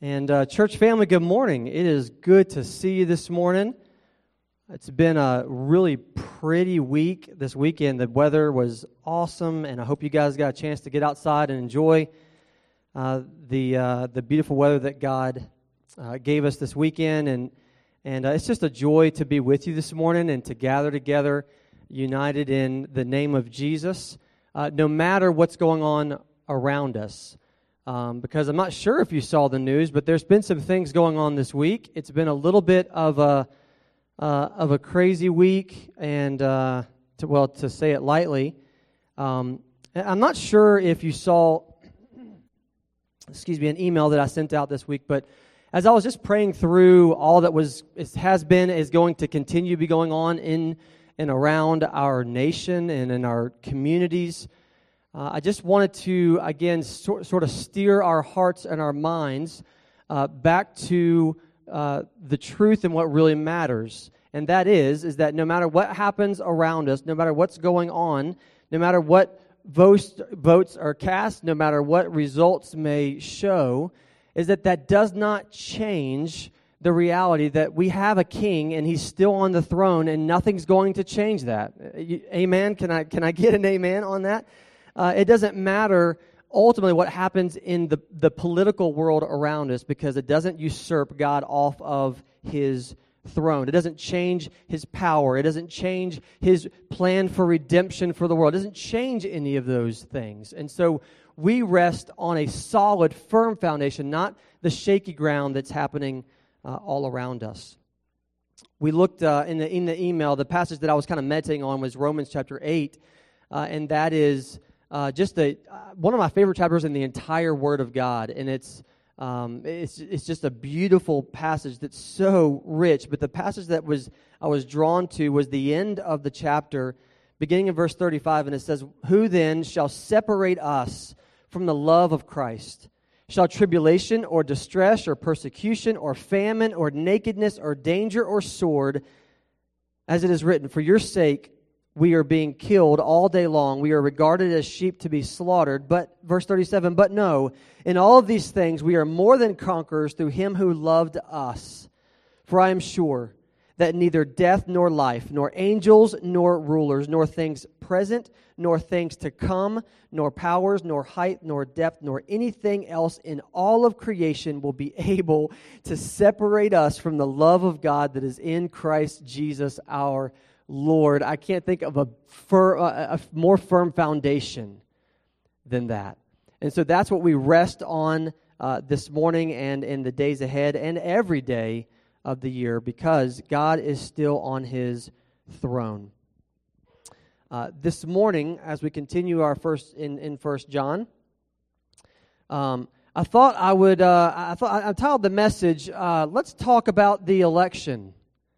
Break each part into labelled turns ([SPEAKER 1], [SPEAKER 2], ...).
[SPEAKER 1] And church family, good morning. It is good to see you this morning. It's been a really pretty week this weekend. The weather was awesome, and I hope you guys got a chance to get outside and enjoy the beautiful weather that God gave us this weekend. And it's just a joy to be with you this morning and to gather together, united in the name of Jesus, no matter what's going on around us. Because I'm not sure if you saw the news, but there's been some things going on this week. It's been a little bit of a crazy week, and to say it lightly, I'm not sure if you saw, an email that I sent out this week. But as I was just praying through all that is going to continue to be going on in and around our nation and in our communities. I just wanted to, again, sort of steer our hearts and our minds back to the truth and what really matters. And that is that no matter what happens around us, no matter what's going on, no matter what votes are cast, no matter what results may show, is that does not change the reality that we have a king and he's still on the throne and nothing's going to change that. Amen? Can I get an amen on that? It doesn't matter ultimately what happens in the political world around us, because it doesn't usurp God off of his throne. It doesn't change his power. It doesn't change his plan for redemption for the world. It doesn't change any of those things. And so we rest on a solid, firm foundation, not the shaky ground that's happening all around us. We looked in the email, the passage that I was kind of meditating on was Romans chapter 8, and that is just one of my favorite chapters in the entire Word of God, and it's just a beautiful passage that's so rich. But the passage that I was drawn to was the end of the chapter, beginning in verse 35, and it says, "Who then shall separate us from the love of Christ? Shall tribulation or distress or persecution or famine or nakedness or danger or sword? As it is written, for your sake we are being killed all day long. We are regarded as sheep to be slaughtered." But, verse 37, "But no, in all of these things we are more than conquerors through him who loved us. For I am sure that neither death nor life, nor angels nor rulers, nor things present, nor things to come, nor powers, nor height, nor depth, nor anything else in all of creation will be able to separate us from the love of God that is in Christ Jesus our Lord." I can't think of a more firm foundation than that. And so that's what we rest on this morning and in the days ahead and every day of the year, because God is still on his throne. This morning, as we continue our in 1 John, I thought I titled the message, "Let's talk about the election."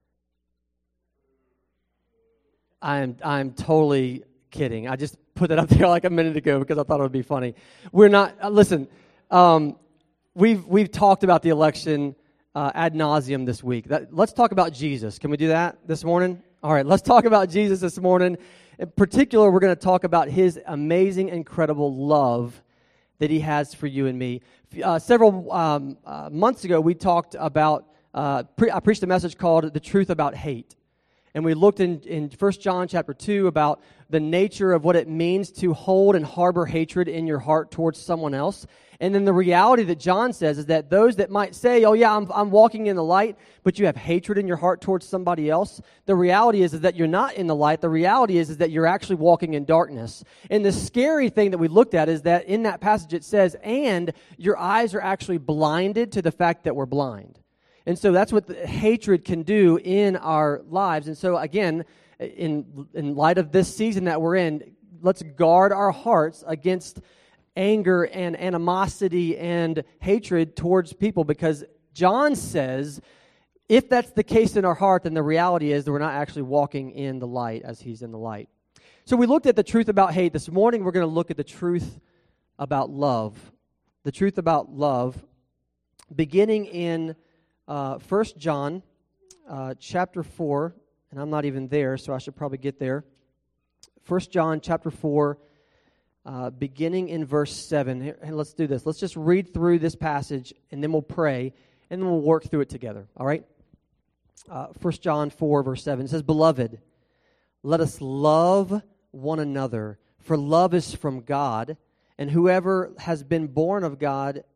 [SPEAKER 1] I'm totally kidding. I just put that up there like a minute ago because I thought it would be funny. We're not. Listen, we've talked about the election ad nauseum this week. Let's talk about Jesus. Can we do that this morning? All right, let's talk about Jesus this morning. In particular, we're going to talk about his amazing, incredible love that he has for you and me. Several months ago, we talked about, I preached a message called "The Truth About Hate." And we looked in 1 John chapter 2 about the nature of what it means to hold and harbor hatred in your heart towards someone else. And then the reality that John says is that those that might say, "Oh yeah, I'm walking in the light," but you have hatred in your heart towards somebody else, the reality is that you're not in the light. The reality is that you're actually walking in darkness. And the scary thing that we looked at is that in that passage it says, "And your eyes are actually blinded to the fact that we're blind." And so that's what hatred can do in our lives. And so again, in light of this season that we're in, let's guard our hearts against anger and animosity and hatred towards people, because John says if that's the case in our heart, then the reality is that we're not actually walking in the light as he's in the light. So we looked at the truth about hate. This morning we're going to look at the truth about love. The truth about love, beginning in 1 John chapter 4, and I'm not even there, so I should probably get there. 1 John chapter 4, beginning in verse 7. Here, and let's do this. Let's just read through this passage, and then we'll pray, and then we'll work through it together, all right? 1 John 4, verse 7 says, "Beloved, let us love one another, for love is from God, and whoever loves has been born of God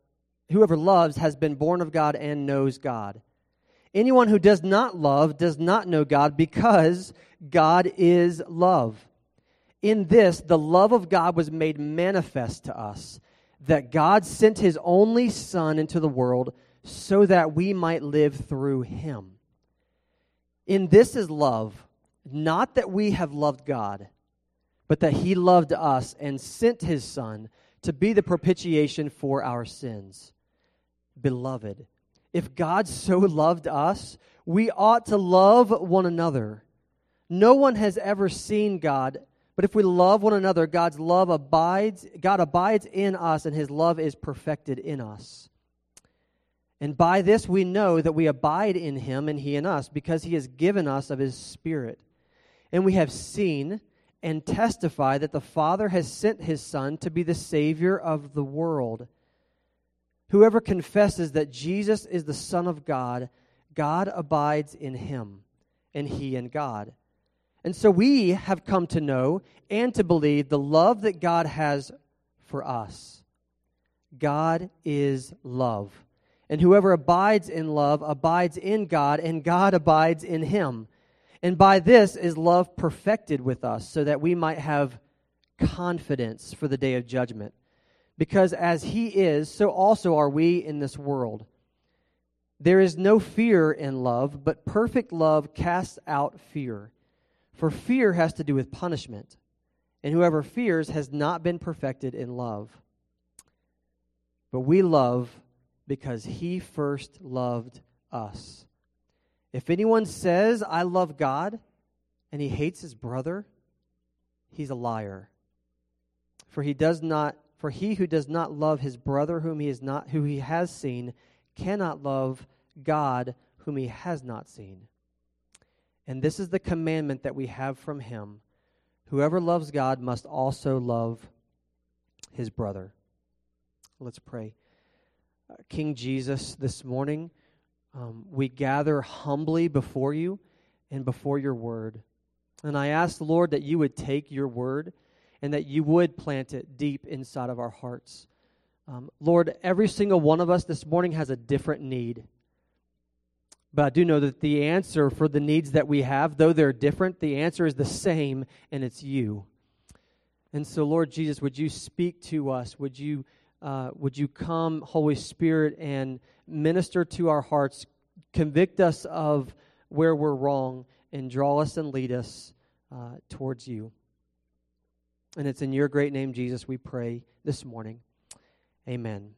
[SPEAKER 1] and knows God. Anyone who does not love does not know God, because God is love. In this, the love of God was made manifest to us, that God sent His only Son into the world so that we might live through Him. In this is love, not that we have loved God, but that He loved us and sent His Son to be the propitiation for our sins. Beloved, if God so loved us, we ought to love one another. No one has ever seen God, but if we love one another, God abides in us, and His love is perfected in us. And by this we know that we abide in Him and He in us, because He has given us of His Spirit. And we have seen and testify that the Father has sent His Son to be the Savior of the world. Whoever confesses that Jesus is the Son of God, God abides in Him, and He in God. And so we have come to know and to believe the love that God has for us. God is love. And whoever abides in love abides in God, and God abides in him. And by this is love perfected with us, so that we might have confidence for the day of judgment. Because as He is, so also are we in this world. There is no fear in love, but perfect love casts out fear. For fear has to do with punishment, and whoever fears has not been perfected in love. But we love because He first loved us. If anyone says, I love God, and he hates his brother, he's a liar. For he who does not love his brother who he has seen, cannot love God whom he has not seen. And this is the commandment that we have from Him. Whoever loves God must also love his brother. Let's pray. King Jesus, this morning, we gather humbly before You and before Your word. And I ask, Lord, that You would take Your word and that You would plant it deep inside of our hearts. Lord, every single one of us this morning has a different need. But I do know that the answer for the needs that we have, though they're different, the answer is the same, and it's You. And so, Lord Jesus, would You speak to us? Would You come, Holy Spirit, and minister to our hearts, convict us of where we're wrong, and draw us and lead us towards You. And it's in Your great name, Jesus, we pray this morning. Amen.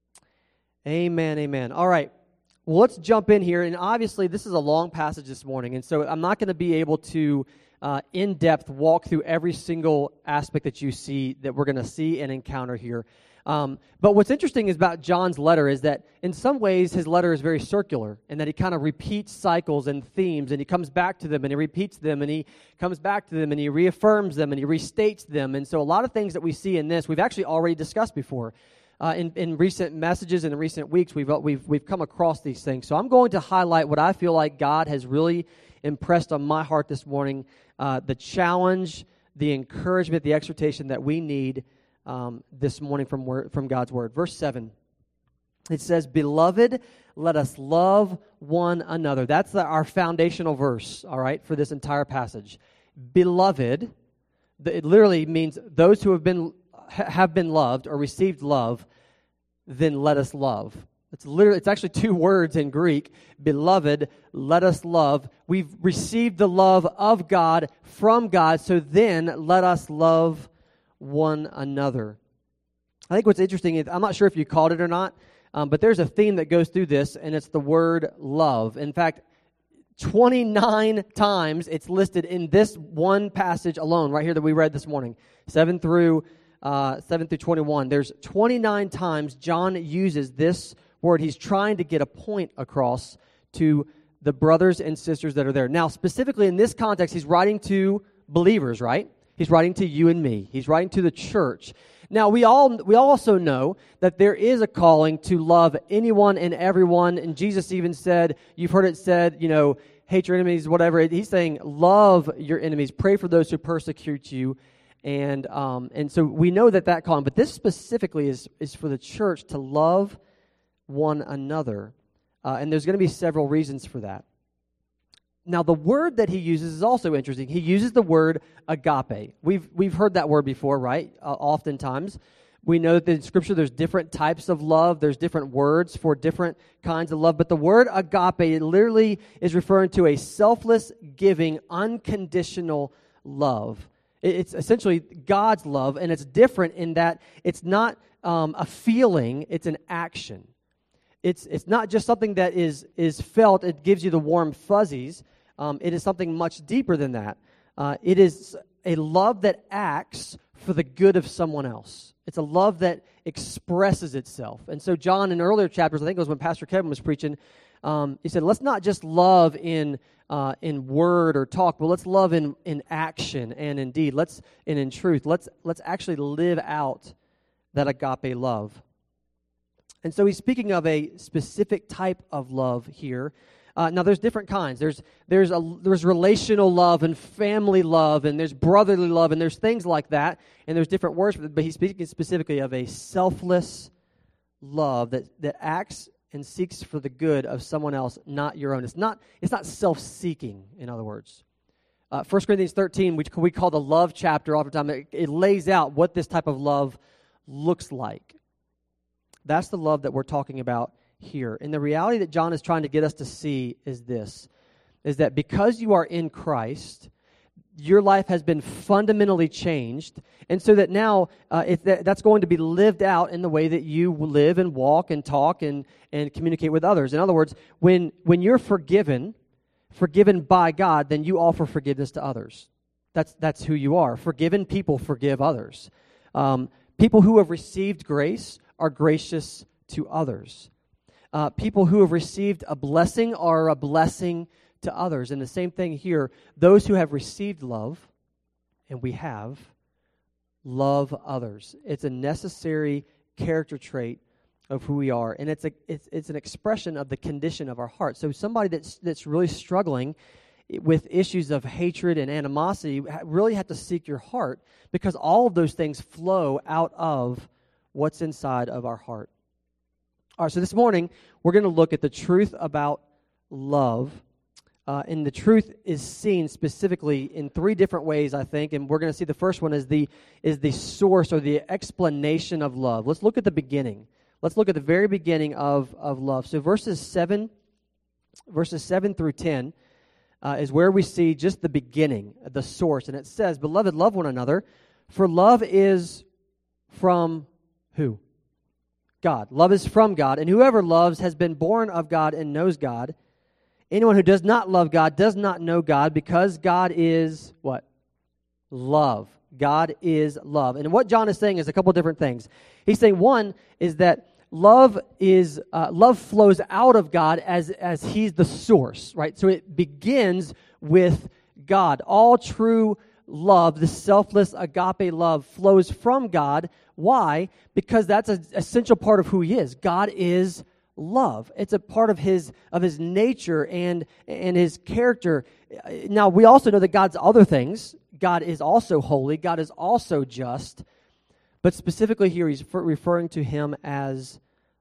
[SPEAKER 1] Amen, amen. All right. Well, let's jump in here, and obviously this is a long passage this morning, and so I'm not going to be able to in-depth walk through every single aspect that you see, that we're going to see and encounter here. But what's interesting about John's letter is that in some ways his letter is very circular, and that he kind of repeats cycles and themes, and he comes back to them, and he repeats them, and he comes back to them, and he reaffirms them, and he restates them. And so a lot of things that we see in this, we've actually already discussed before. In recent messages and in recent weeks, we've come across these things. So I'm going to highlight what I feel like God has really impressed on my heart this morning, the challenge, the encouragement, the exhortation that we need this morning from God's Word. Verse 7, it says, "Beloved, let us love one another." That's our foundational verse, all right, for this entire passage. Beloved, it literally means those who have been loved or received love, then let us love. It's actually two words in Greek. Beloved, let us love. We've received the love of God from God, so then let us love one another. I think what's interesting is, I'm not sure if you caught it or not, but there's a theme that goes through this, and it's the word love. In fact, 29 times it's listed in this one passage alone, right here that we read this morning, 7 through 21. There's 29 times John uses this word. He's trying to get a point across to the brothers and sisters that are there. Now, specifically in this context, he's writing to believers, right? He's writing to you and me. He's writing to the church. Now, we also know that there is a calling to love anyone and everyone, and Jesus even said, you've heard it said, hate your enemies, whatever. He's saying, love your enemies, pray for those who persecute you, and so we know that calling. But this specifically is for the church to love one another, and there's going to be several reasons for that. Now, the word that he uses is also interesting. He uses the word agape. We've heard that word before, right? Oftentimes. We know that in Scripture there's different types of love. There's different words for different kinds of love. But the word agape, it literally is referring to a selfless, giving, unconditional love. It's essentially God's love, and it's different in that it's not a feeling, it's an action. It's not just something that is felt, it gives you the warm fuzzies. It is something much deeper than that. It is a love that acts for the good of someone else. It's a love that expresses itself. And so John, in earlier chapters, I think it was when Pastor Kevin was preaching, he said, let's not just love in word or talk, but let's love in action and in deed. And in truth. Let's actually live out that agape love. And so he's speaking of a specific type of love here. Now, there's different kinds. There's relational love and family love, and there's brotherly love, and there's things like that. And there's different words for it, but he's speaking specifically of a selfless love that acts and seeks for the good of someone else, not your own. It's not self-seeking, in other words. 1 Corinthians 13, which we call the love chapter oftentimes, it lays out what this type of love looks like. That's the love that we're talking about here. And the reality that John is trying to get us to see is this, is that because you are in Christ, your life has been fundamentally changed, and so that now that's going to be lived out in the way that you live and walk and talk and communicate with others. In other words, when you're forgiven by God, then you offer forgiveness to others. That's who you are. Forgiven people forgive others. People who have received grace are gracious to others. People who have received a blessing are a blessing to others. And the same thing here, those who have received love, and we have, love others. It's a necessary character trait of who we are, and it's an expression of the condition of our heart. So somebody that's really struggling with issues of hatred and animosity really have to seek your heart, because all of those things flow out of what's inside of our heart. All right, so this morning, we're going to look at the truth about love. And the truth is seen specifically in three different ways, I think. And we're going to see the first one is the source or the explanation of love. Let's look at the beginning. Let's look at the very beginning of love. So verses 7 through 10 is where we see just the beginning, the source. And it says, "Beloved, love one another, for love is from" who? God. Love is from God, and whoever loves has been born of God and knows God. Anyone who does not love God does not know God, because God is what? Love. God is love. And what John is saying is a couple different things. He's saying one is that love flows out of God as He's the source, right? So it begins with God. All true love, the selfless agape love, flows from God. Why? Because that's an essential part of who He is. God is love. It's a part of his nature and His character. Now, we also know that God's other things. God is also holy. God is also just. But specifically here, He's referring to Him as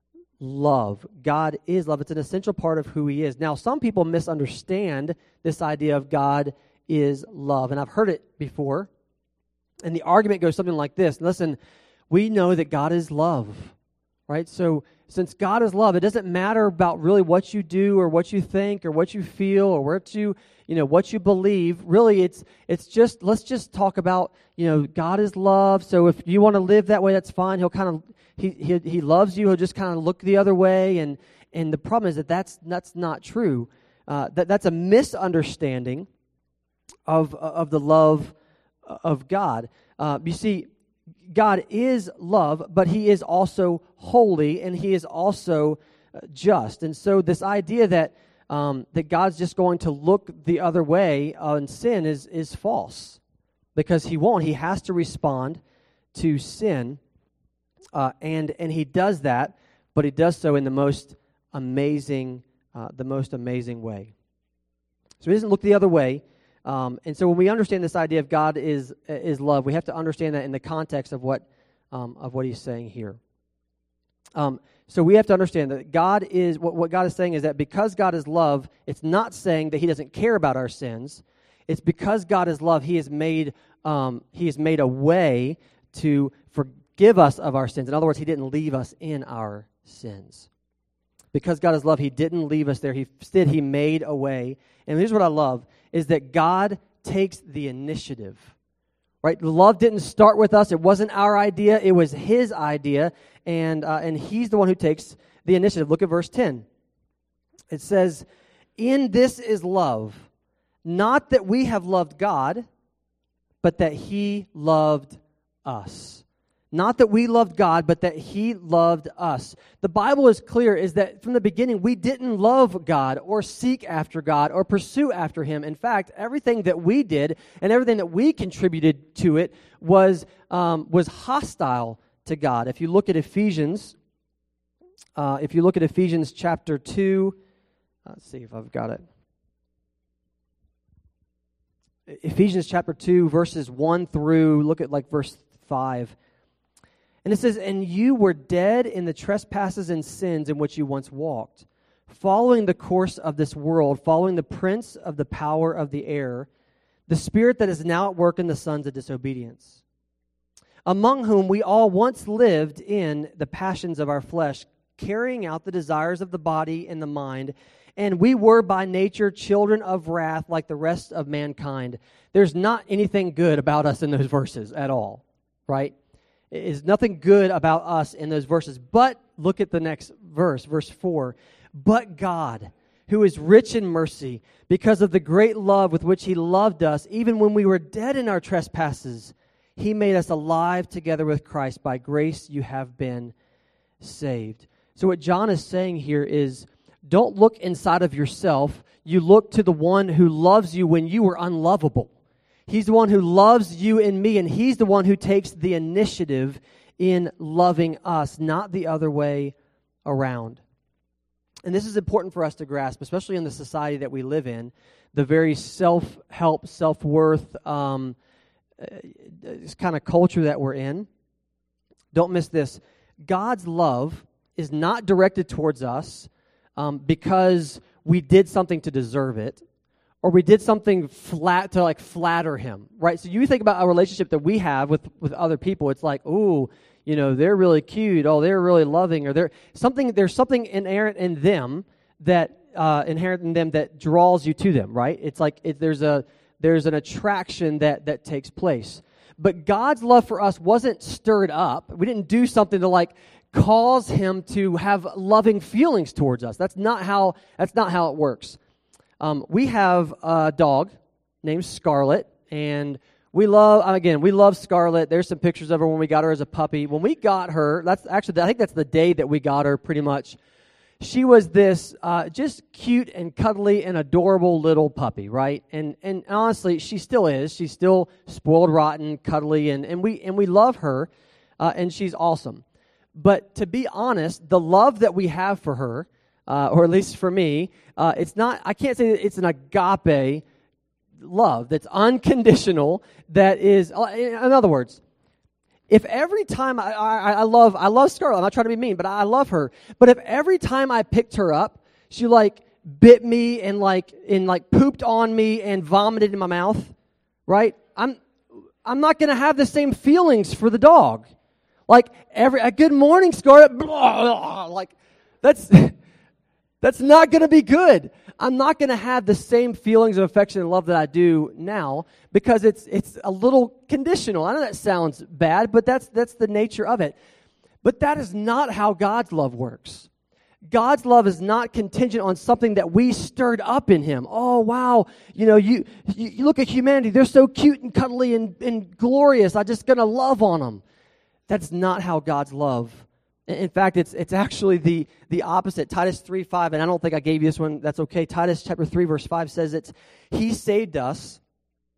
[SPEAKER 1] love. God is love. It's an essential part of who He is. Now, some people misunderstand this idea of God is love. And I've heard it before. And the argument goes something like this. Listen, we know that God is love, right? So since God is love, it doesn't matter about really what you do or what you think or what you feel or what you believe. Really, it's just, let's just talk about, God is love. So if you want to live that way, that's fine. He'll kind of, he loves you. He'll just kind of look the other way. And the problem is that that's not true. That's a misunderstanding of the love of God. You see, God is love, but He is also holy, and He is also just. And so this idea that God's just going to look the other way on sin is false. because he won't. He has to respond to sin, and he does that, but he does so in the most amazing way. So he doesn't look the other way. And so when we understand this idea of God is love, we have to understand that in the context of what he's saying here. So we have to understand that God is what God is saying is that because God is love, it's not saying that he doesn't care about our sins. It's because God is love, he has made a way to forgive us of our sins. In other words, he didn't leave us in our sins. Because God is love, he didn't leave us there. Instead, he made a way. And here's what I love, is that God takes the initiative. Right? Love didn't start with us. It wasn't our idea. It was his idea. And he's the one who takes the initiative. Look at verse 10. It says, "In this is love, not that we have loved God, but that he loved us." Not that we loved God, but that he loved us. The Bible is clear, is that from the beginning, we didn't love God or seek after God or pursue after him. In fact, everything that we did and everything that we contributed to it was hostile to God. If you look at Ephesians, chapter 2, let's see if I've got it. Ephesians chapter 2, verses 1 through, look at like verse 5. And it says, "And you were dead in the trespasses and sins in which you once walked, following the course of this world, following the prince of the power of the air, the spirit that is now at work in the sons of disobedience, among whom we all once lived in the passions of our flesh, carrying out the desires of the body and the mind, and we were by nature children of wrath like the rest of mankind." There's not anything good about us in those verses at all, right? Is nothing good about us in those verses. But look at the next verse, verse 4. "But God, who is rich in mercy, because of the great love with which he loved us, even when we were dead in our trespasses, he made us alive together with Christ. By grace you have been saved." So what John is saying here is, don't look inside of yourself. You look to the one who loves you when you were unlovable. He's the one who loves you and me, and he's the one who takes the initiative in loving us, not the other way around. And this is important for us to grasp, especially in the society that we live in, the very self-help, self-worth kind of culture that we're in. Don't miss this. God's love is not directed towards us because we did something to deserve it, or we did something to flatter him, right? So you think about a relationship that we have with other people. It's like, ooh, they're really cute. Oh, they're really loving. Or there's something inherent in them that draws you to them, right? It's like there's an attraction that takes place. But God's love for us wasn't stirred up. We didn't do something to cause him to have loving feelings towards us. That's not how it works. We have a dog named Scarlett, and we love Scarlett. There's some pictures of her when we got her as a puppy. When we got her, I think that's the day that we got her pretty much. She was this just cute and cuddly and adorable little puppy, right? And honestly, she still is. She's still spoiled, rotten, cuddly, and we love her, and she's awesome. But to be honest, the love that we have for her, or at least for me, I can't say that it's an agape love that's unconditional, that is, in other words, if every time I love Scarlett, I'm not trying to be mean, but I love her, but if every time I picked her up, she bit me and pooped on me and vomited in my mouth, right? I'm not going to have the same feelings for the dog. Good morning, Scarlett, blah, blah, that's not going to be good. I'm not going to have the same feelings of affection and love that I do now, because it's a little conditional. I know that sounds bad, but that's the nature of it. But that is not how God's love works. God's love is not contingent on something that we stirred up in him. Oh, wow, you look at humanity. They're so cute and cuddly and glorious. I'm just going to love on them. That's not how God's love. In fact, it's actually the opposite. Titus 3:5, and I don't think I gave you this one. That's okay. Titus chapter 3, verse 5 says he saved us,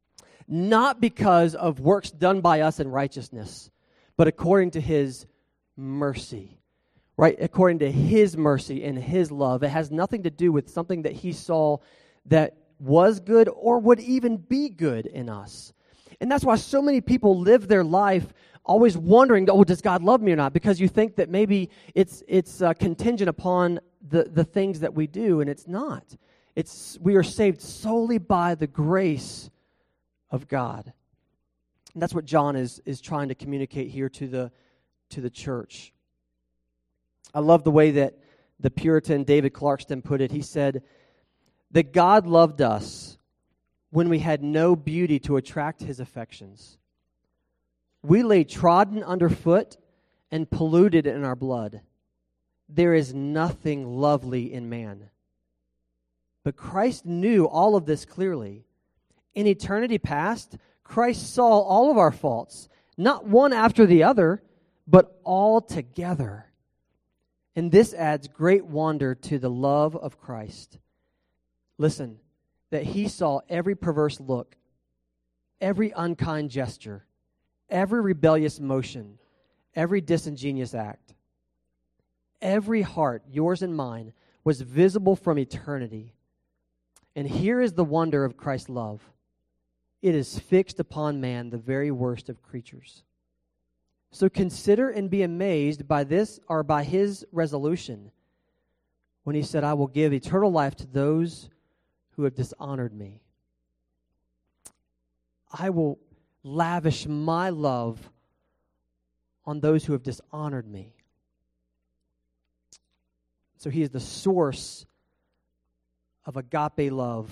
[SPEAKER 1] not because of works done by us in righteousness, but according to His mercy, right? According to His mercy and His love. It has nothing to do with something that He saw that was good or would even be good in us. And that's why so many people live their life always wondering, oh, does God love me or not? Because you think that maybe it's contingent upon the things that we do, and it's not. We are saved solely by the grace of God. And that's what John is trying to communicate here to the church. I love the way that the Puritan David Clarkston put it. He said that God loved us when we had no beauty to attract His affections. We lay trodden underfoot and polluted in our blood. There is nothing lovely in man. But Christ knew all of this clearly. In eternity past, Christ saw all of our faults, not one after the other, but all together. And this adds great wonder to the love of Christ. Listen, that He saw every perverse look, every unkind gesture, every rebellious motion, every disingenuous act. Every heart, yours and mine, was visible from eternity. And here is the wonder of Christ's love. It is fixed upon man, the very worst of creatures. So consider and be amazed by this, or by His resolution, when He said, I will give eternal life to those who have dishonored me. I will lavish my love on those who have dishonored me. So He is the source of agape love.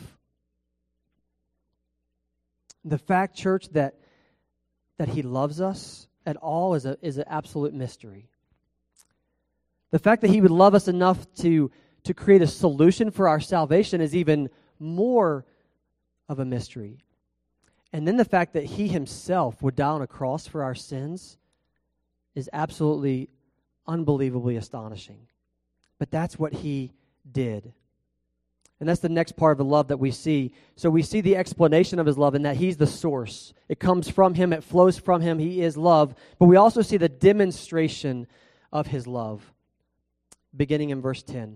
[SPEAKER 1] The fact, church, that He loves us at all is an absolute mystery. The fact that He would love us enough to create a solution for our salvation is even more of a mystery. And then the fact that He Himself would die on a cross for our sins is absolutely unbelievably astonishing. But that's what He did. And that's the next part of the love that we see. So we see the explanation of His love in that He's the source. It comes from Him. It flows from Him. He is love. But we also see the demonstration of His love, beginning in verse 10.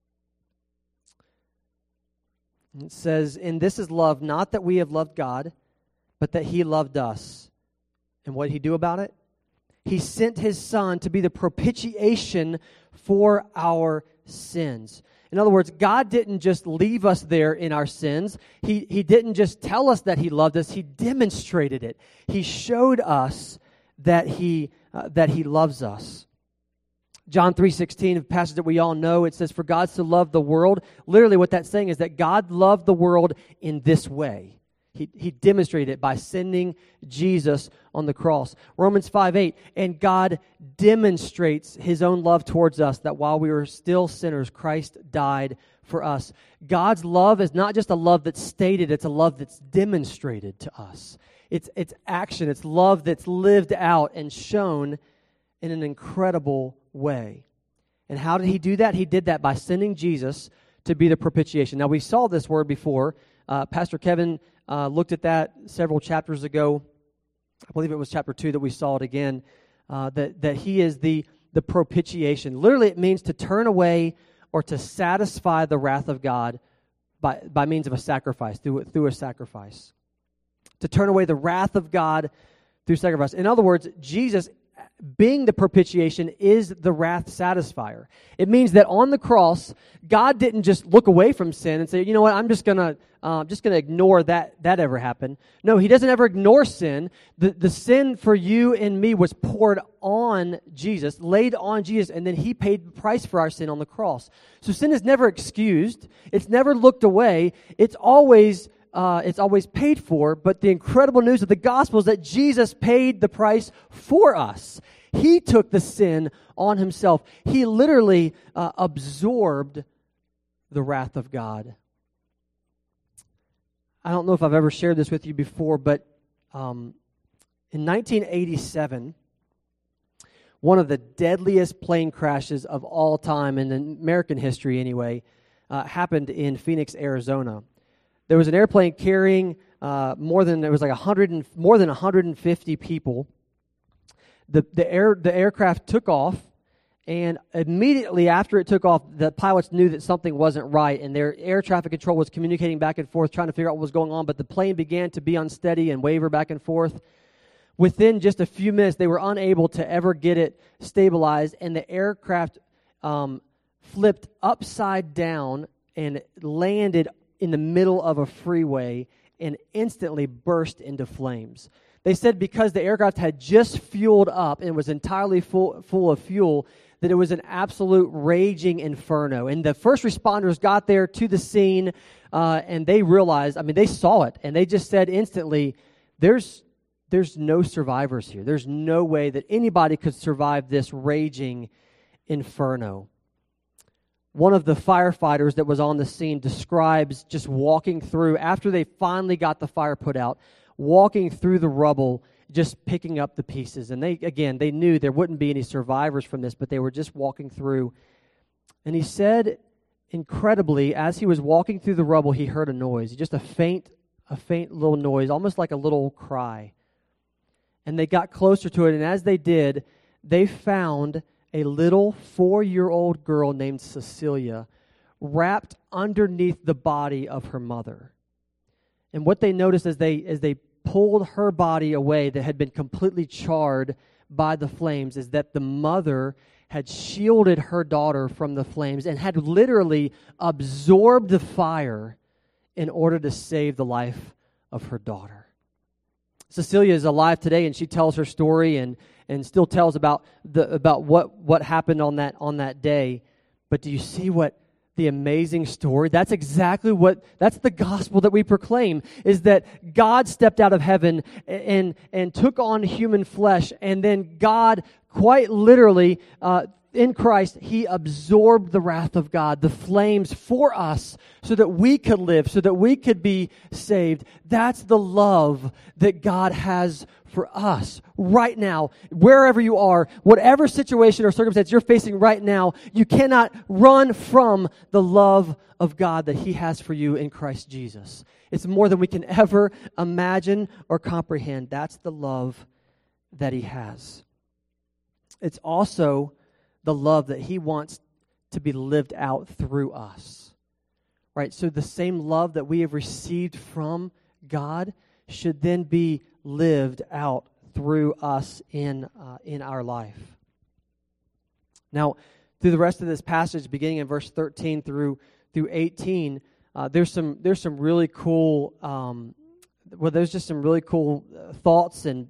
[SPEAKER 1] It says, and this is love, not that we have loved God, but that He loved us. And what did He do about it? He sent His Son to be the propitiation for our sins. In other words, God didn't just leave us there in our sins. He didn't just tell us that He loved us. He demonstrated it. He showed us that He loves us. John 3:16, a passage that we all know, it says, for God so loved the world. Literally what that's saying is that God loved the world in this way. He demonstrated it by sending Jesus on the cross. Romans 5:8, and God demonstrates His own love towards us, that while we were still sinners, Christ died for us. God's love is not just a love that's stated, it's a love that's demonstrated to us. It's action, it's love that's lived out and shown in an incredible way. And how did He do that? He did that by sending Jesus to be the propitiation. Now, we saw this word before. Pastor Kevin looked at that several chapters ago. I believe it was chapter 2 that we saw it again, that He is the propitiation. Literally, it means to turn away or to satisfy the wrath of God by means of a sacrifice, through a sacrifice. To turn away the wrath of God through sacrifice. In other words, Jesus, being the propitiation, is the wrath satisfier. It means that on the cross, God didn't just look away from sin and say, you know what, I'm just gonna ignore that ever happened. No, He doesn't ever ignore sin. The sin for you and me was poured on Jesus, laid on Jesus, and then He paid the price for our sin on the cross. So sin is never excused. It's never looked away. It's always paid for, but the incredible news of the gospel is that Jesus paid the price for us. He took the sin on Himself. He literally absorbed the wrath of God. I don't know if I've ever shared this with you before, but in 1987, one of the deadliest plane crashes of all time, in American history anyway, happened in Phoenix, Arizona. there was an airplane carrying more than 150 people. The aircraft took off, and immediately after it took off, the pilots knew that something wasn't right, and their air traffic control was communicating back and forth, trying to figure out what was going on, but the plane began to be unsteady and waver back and forth. Within just a few minutes, they were unable to ever get it stabilized, and the aircraft flipped upside down and landed in the middle of a freeway and instantly burst into flames. They said because the aircraft had just fueled up and was entirely full of fuel, that it was an absolute raging inferno. And the first responders got there to the scene, and they realized, they saw it, and they just said instantly, there's no survivors here. There's no way that anybody could survive this raging inferno. One of the firefighters that was on the scene describes just walking through, after they finally got the fire put out, walking through the rubble, just picking up the pieces. And they knew there wouldn't be any survivors from this, but they were just walking through. And he said, incredibly, as he was walking through the rubble, he heard a noise, just a faint little noise, almost like a little cry. And they got closer to it, and as they did, they found a little 4-year-old girl named Cecilia wrapped underneath the body of her mother. And what they noticed as they pulled her body away that had been completely charred by the flames is that the mother had shielded her daughter from the flames and had literally absorbed the fire in order to save the life of her daughter. Cecilia is alive today, and she tells her story and still tells about what happened on that day. But do you see what the amazing story? That's exactly that's the gospel that we proclaim, is that God stepped out of heaven and took on human flesh, and then God quite literally in Christ, He absorbed the wrath of God, the flames for us, so that we could live, so that we could be saved. That's the love that God has for us right now. Wherever you are, whatever situation or circumstance you're facing right now, you cannot run from the love of God that He has for you in Christ Jesus. It's more than we can ever imagine or comprehend. That's the love that He has. It's also the love that He wants to be lived out through us. Right? So the same love that we have received from God should then be lived out through us in our life. Now, through the rest of this passage, beginning in verse 13 through 18, there's some really cool there's just some really cool thoughts and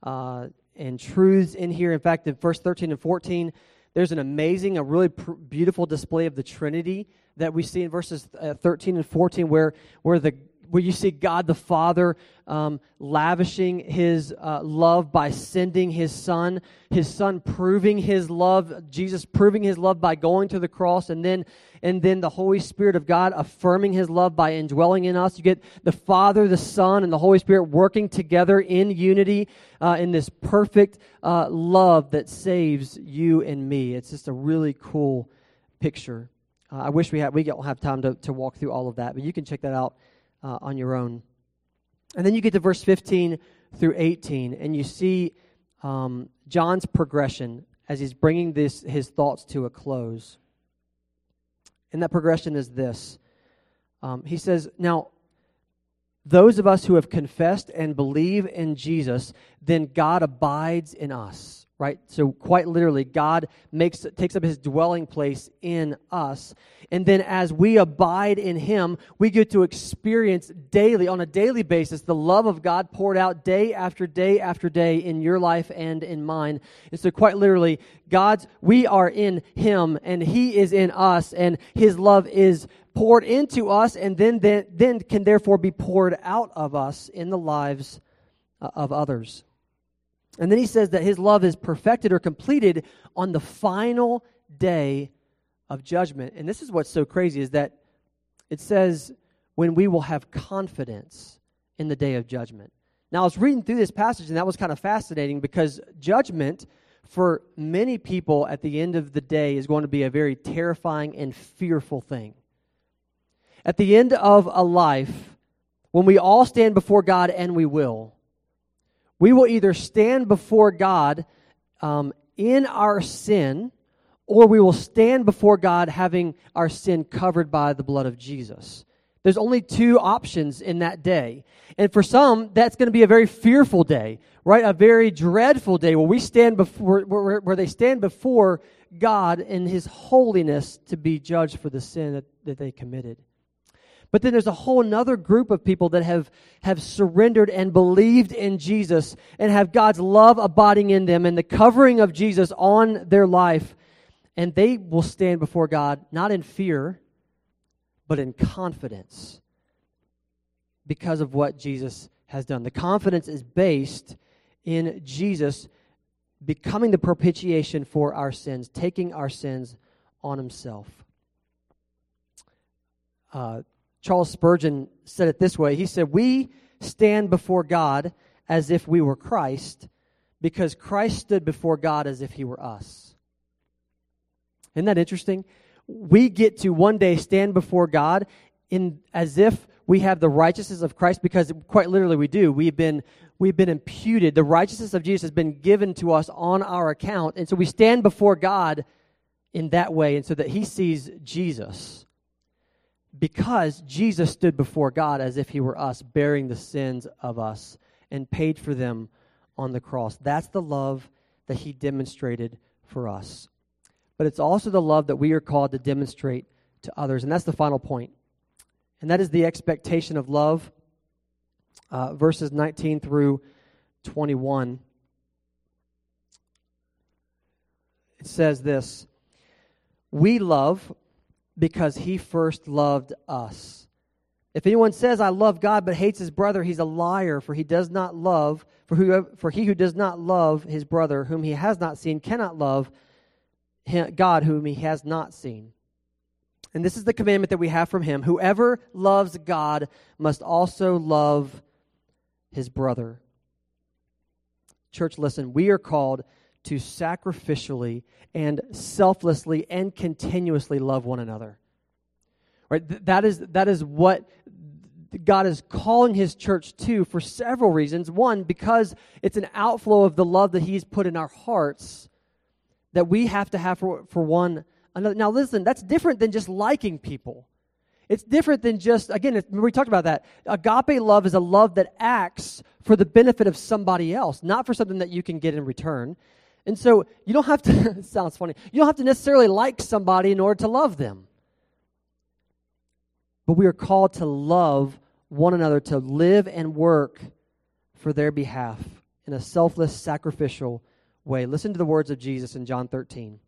[SPEAKER 1] truths in here. In fact, in verse 13 and 14, there's an amazing, a really beautiful display of the Trinity that we see in verses 13 and 14, where you see God the Father lavishing His love by sending His Son proving His love, Jesus proving His love by going to the cross, and then the Holy Spirit of God affirming His love by indwelling in us. You get the Father, the Son, and the Holy Spirit working together in unity in this perfect love that saves you and me. It's just a really cool picture. I wish we don't have time to walk through all of that, but you can check that out on your own. And then you get to verse 15 through 18, and you see John's progression as he's bringing his thoughts to a close. And that progression is this. He says, now, those of us who have confessed and believe in Jesus, then God abides in us. Right? So quite literally, God takes up His dwelling place in us. And then as we abide in Him, we get to experience on a daily basis, the love of God poured out day after day after day in your life and in mine. And so quite literally, we are in Him and He is in us, and His love is poured into us and then can therefore be poured out of us in the lives of others. And then he says that His love is perfected or completed on the final day of judgment. And this is what's so crazy, is that it says when we will have confidence in the day of judgment. Now, I was reading through this passage, and that was kind of fascinating, because judgment for many people at the end of the day is going to be a very terrifying and fearful thing. At the end of a life, when we all stand before God, and we will either stand before God in our sin, or we will stand before God having our sin covered by the blood of Jesus. There's only two options in that day. And for some, that's going to be a very fearful day, right? A very dreadful day where we stand before, where they stand before God in His holiness to be judged for the sin that they committed. But then there's a whole other group of people that have surrendered and believed in Jesus and have God's love abiding in them and the covering of Jesus on their life. And they will stand before God not in fear, but in confidence because of what Jesus has done. The confidence is based in Jesus becoming the propitiation for our sins, taking our sins on Himself. Charles Spurgeon said it this way. He said, "We stand before God as if we were Christ, because Christ stood before God as if He were us." Isn't that interesting? We get to one day stand before God as if we have the righteousness of Christ, because quite literally we do. We've been imputed. The righteousness of Jesus has been given to us on our account. And so we stand before God in that way, and so that He sees Jesus. Because Jesus stood before God as if He were us, bearing the sins of us and paid for them on the cross. That's the love that He demonstrated for us. But it's also the love that we are called to demonstrate to others. And that's the final point. And that is the expectation of love. Verses 19 through 21. It says this: "We love because He first loved us. If anyone says, 'I love God,' but hates his brother, he's a liar, for he who does not love his brother whom he has not seen cannot love God whom he has not seen. And this is the commandment that we have from Him: whoever loves God must also love his brother." Church, listen, we are called to sacrificially and selflessly and continuously love one another. Right? That is what God is calling His church to for several reasons. One, because it's an outflow of the love that He's put in our hearts that we have to have for one another. Now listen, that's different than just liking people. It's different than just, again, we talked about that. Agape love is a love that acts for the benefit of somebody else, not for something that you can get in return. And so you don't have to, it sounds funny, you don't have to necessarily like somebody in order to love them. But we are called to love one another, to live and work for their behalf in a selfless, sacrificial way. Listen to the words of Jesus in John 13.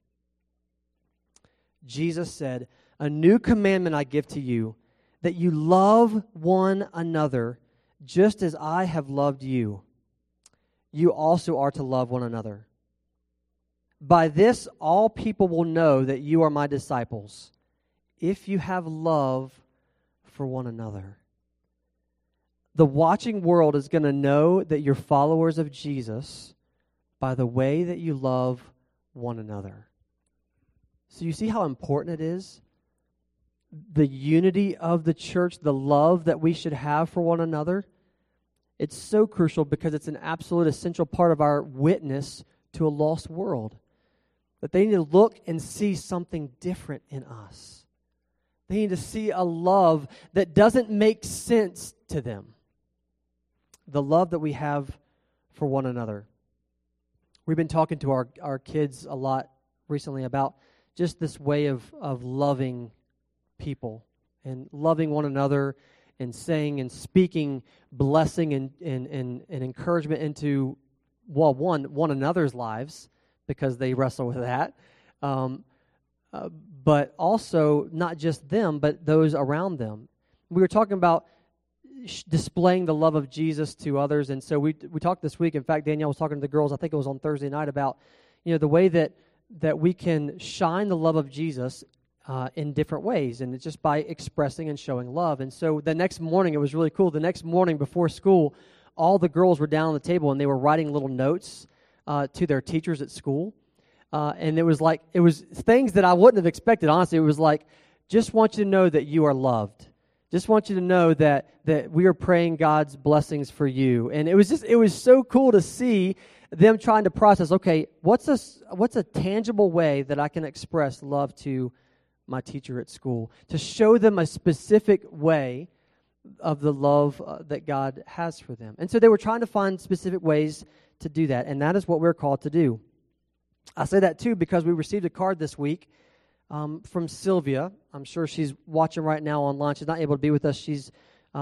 [SPEAKER 1] Jesus said, "A new commandment I give to you, that you love one another just as I have loved you. You also are to love one another. By this all people will know that you are my disciples, if you have love for one another." The watching world is going to know that you're followers of Jesus by the way that you love one another. So you see how important it is? The unity of the church, the love that we should have for one another. It's so crucial because it's an absolute essential part of our witness to a lost world. That they need to look and see something different in us. They need to see a love that doesn't make sense to them. The love that we have for one another. We've been talking to our kids a lot recently about just this way of loving people and loving one another and saying and speaking blessing and encouragement into, well, one another's lives, because they wrestle with that, but also not just them, but those around them. We were talking about displaying the love of Jesus to others, and so we talked this week. In fact, Danielle was talking to the girls, I think it was on Thursday night, about the way that we can shine the love of Jesus in different ways, and it's just by expressing and showing love. And so the next morning, it was really cool. The next morning before school, all the girls were down on the table, and they were writing little notes to their teachers at school. And it was things that I wouldn't have expected, honestly. It was like, just want you to know that you are loved. just want you to know that we are praying God's blessings for you. And it was so cool to see them trying to process, okay, what's a tangible way that I can express love to my teacher at school, to show them a specific way of the love that God has for them. And so they were trying to find specific ways to do that, and that is what we're called to do. I say that too because we received a card this week from Sylvia. I'm sure she's watching right now online. She's not able to be with us. She's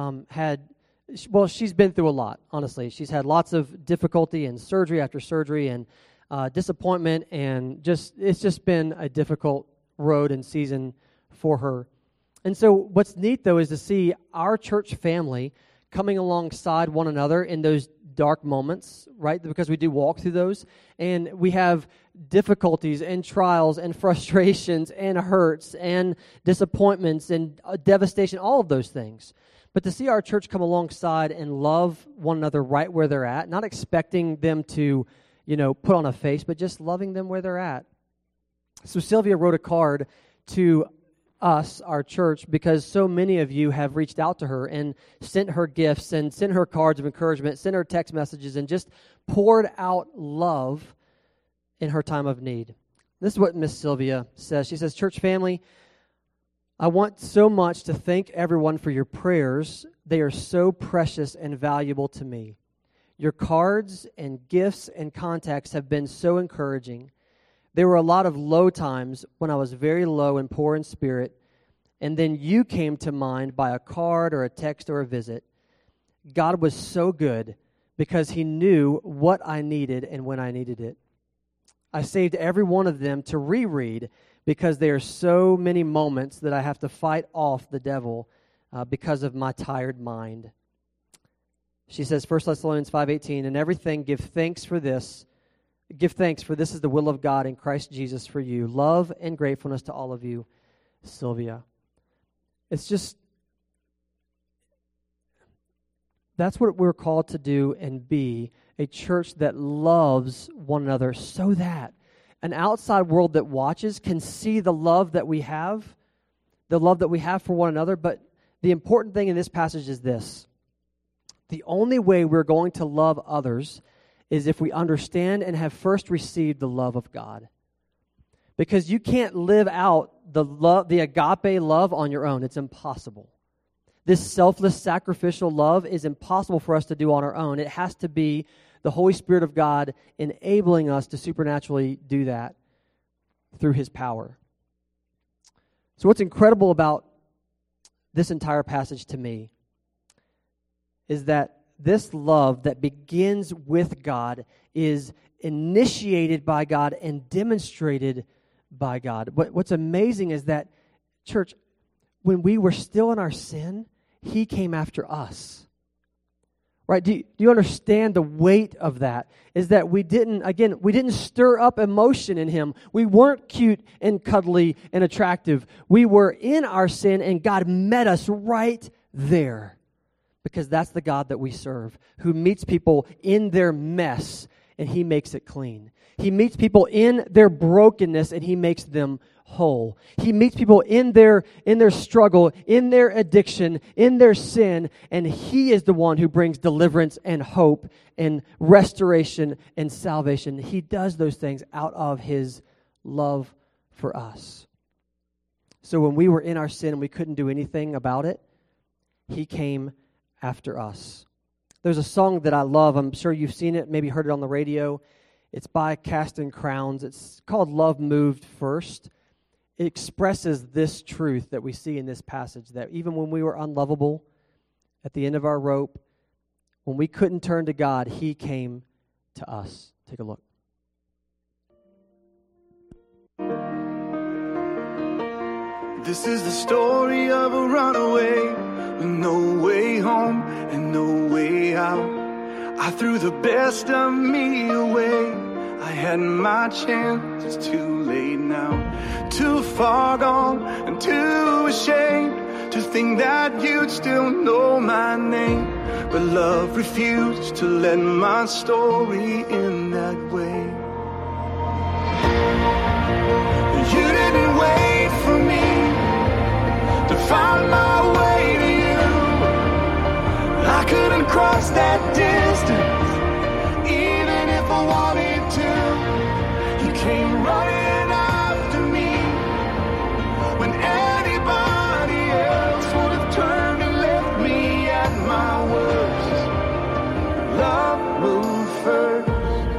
[SPEAKER 1] she's been through a lot, honestly. She's had lots of difficulty and surgery after surgery and disappointment, and it's just been a difficult road and season for her. And so what's neat, though, is to see our church family coming alongside one another in those dark moments, right? Because we do walk through those, and we have difficulties and trials and frustrations and hurts and disappointments and devastation, all of those things. But to see our church come alongside and love one another right where they're at, not expecting them to, put on a face, but just loving them where they're at. So Sylvia wrote a card to us, our church, because so many of you have reached out to her and sent her gifts and sent her cards of encouragement, sent her text messages, and just poured out love in her time of need. This is what Miss Sylvia says. She says, "Church family, I want so much to thank everyone for your prayers. They are so precious and valuable to me. Your cards and gifts and contacts have been so encouraging. There were a lot of low times when I was very low and poor in spirit, and then you came to mind by a card or a text or a visit. God was so good because He knew what I needed and when I needed it. I saved every one of them to reread because there are so many moments that I have to fight off the devil because of my tired mind." She says, 1 Thessalonians 5:18, "And everything give thanks, for this is the will of God in Christ Jesus for you. Love and gratefulness to all of you, Sylvia." It's just, that's what we're called to do and be, a church that loves one another so that an outside world that watches can see the love that we have for one another. But the important thing in this passage is this: the only way we're going to love others is if we understand and have first received the love of God. Because you can't live out the agape love on your own. It's impossible. This selfless, sacrificial love is impossible for us to do on our own. It has to be the Holy Spirit of God enabling us to supernaturally do that through His power. So what's incredible about this entire passage to me is that this love that begins with God is initiated by God and demonstrated by God. What's amazing is that, church, when we were still in our sin, He came after us. Right? Do you understand the weight of that? Is that we didn't stir up emotion in Him. We weren't cute and cuddly and attractive. We were in our sin, and God met us right there. Because that's the God that we serve, who meets people in their mess and He makes it clean. He meets people in their brokenness and He makes them whole. He meets people in their struggle, in their addiction, in their sin, and He is the one who brings deliverance and hope and restoration and salvation. He does those things out of His love for us. So when we were in our sin and we couldn't do anything about it, He came after us. There's a song that I love. I'm sure you've seen it, maybe heard it on the radio. It's by Casting Crowns. It's called "Love Moved First." It expresses this truth that we see in this passage, that even when we were unlovable, at the end of our rope, when we couldn't turn to God, He came to us. Take a look.
[SPEAKER 2] This is the story of a runaway with no way home and no way out. I threw the best of me away. I had my chance, it's too late now. Too far gone and too ashamed to think that you'd still know my name. But love refused to let my story end that way. You didn't wait for me to find my way to you. cross that distance, even if I wanted to. You came running after me when anybody else would have turned and left me at my worst. Love moved first.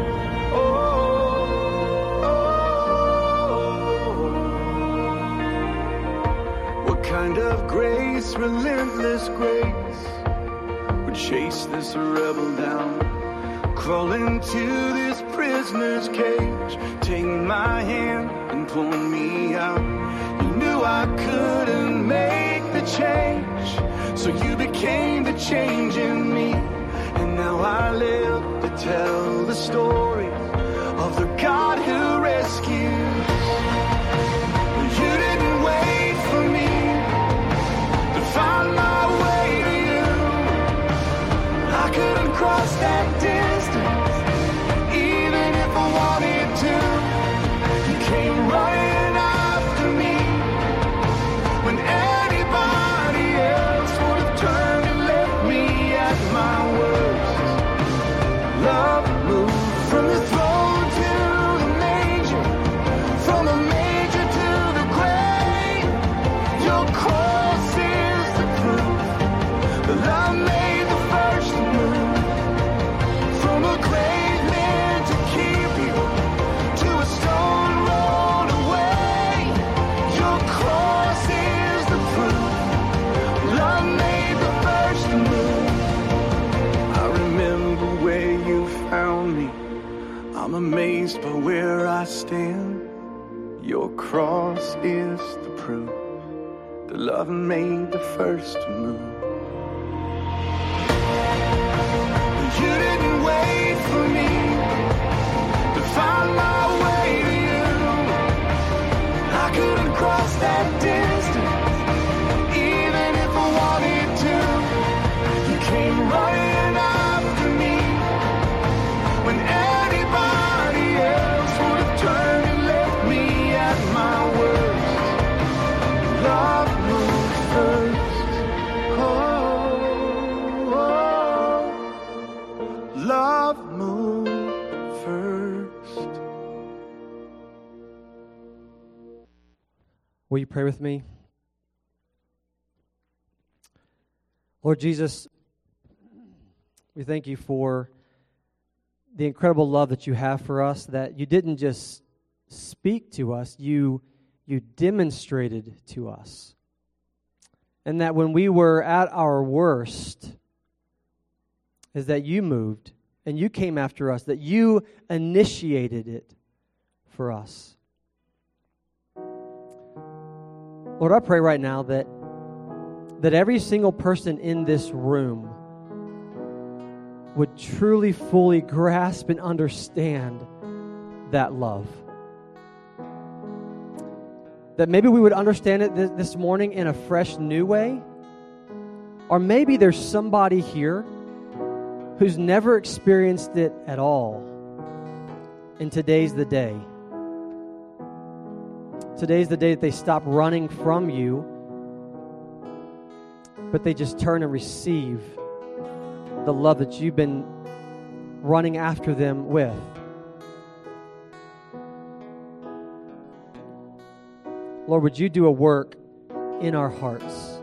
[SPEAKER 2] Kind of grace, relentless grace, would chase this rebel down, crawl into this prisoner's cage, take my hand and pull me out. You knew I couldn't make the change, so you became the change in me. And now I live to tell the story of the God who rescued. You didn't wait for me to find my way to you. I couldn't cross that distance, even if I wanted to. You came running after me when anybody else would have turned and left me at my worst. Love moved from the throne to the manger, from the manger to the grave. Your cross is the proof that love made the first move. From a grave meant to keep you to a stone rolled away. Your cross is the proof love made the first move. I remember where you found me. I'm amazed by where I stand. Your cross is the proof that love made the first move. You didn't wait for me to find my way to you. I couldn't cross that distance, even if I wanted to. You came running after me when anybody else would have turned and left me at my worst. Love moved first. Love moved first.
[SPEAKER 1] Will you pray with me? Lord Jesus, we thank you for the incredible love that you have for us, that you didn't just speak to us, you demonstrated to us. And that when we were at our worst, is that you moved and you came after us, that you initiated it for us. Lord, I pray right now that every single person in this room would truly, fully grasp and understand that love. That maybe we would understand it this morning in a fresh, new way. Or maybe there's somebody here who's never experienced it at all. And today's the day. Today's the day that they stop running from you, but they just turn and receive the love that you've been running after them with. Lord, would you do a work in our hearts?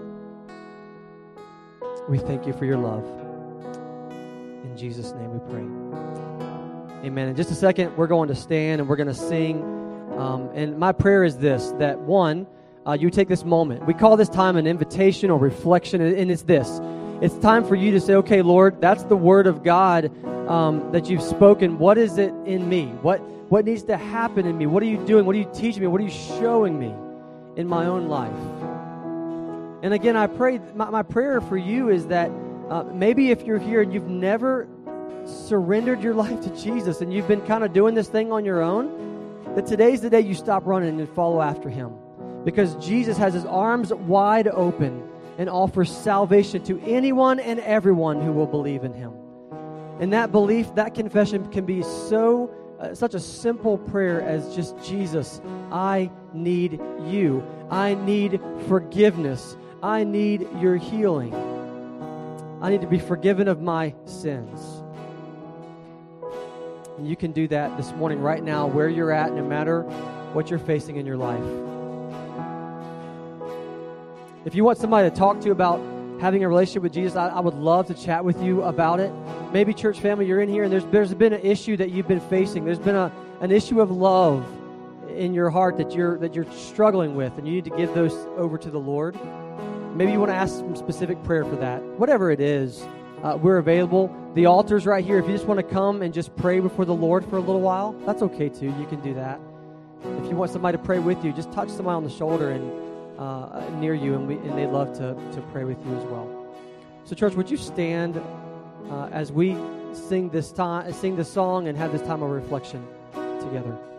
[SPEAKER 1] We thank you for your love. In Jesus' name we pray. Amen. In just a second, we're going to stand and we're going to sing. And my prayer is this, that one, you take this moment. We call this time an invitation or reflection, and it's this. It's time for you to say, okay, Lord, that's the word of God that you've spoken. What is it in me? What needs to happen in me? What are you doing? What are you teaching me? What are you showing me in my own life? And again, I pray, my prayer for you is that maybe if you're here and you've never surrendered your life to Jesus and you've been kind of doing this thing on your own, that today's the day you stop running and follow after him. Because Jesus has his arms wide open and offers salvation to anyone and everyone who will believe in him. And that belief, that confession can be such a simple prayer as just, Jesus, I need you. I need forgiveness. I need your healing. I need to be forgiven of my sins. And you can do that this morning right now where you're at, no matter what you're facing in your life. If you want somebody to talk to about having a relationship with Jesus, I would love to chat with you about it. Maybe church family, you're in here and there's been an issue that you've been facing. There's been an issue of love in your heart that you're struggling with, and you need to give those over to the Lord. Maybe you want to ask some specific prayer for that. Whatever it is, we're available. The altar's right here. If you just want to come and just pray before the Lord for a little while, that's okay too. You can do that. If you want somebody to pray with you, just touch somebody on the shoulder and near you, and they'd love to pray with you as well. So, church, would you stand as we sing this song and have this time of reflection together?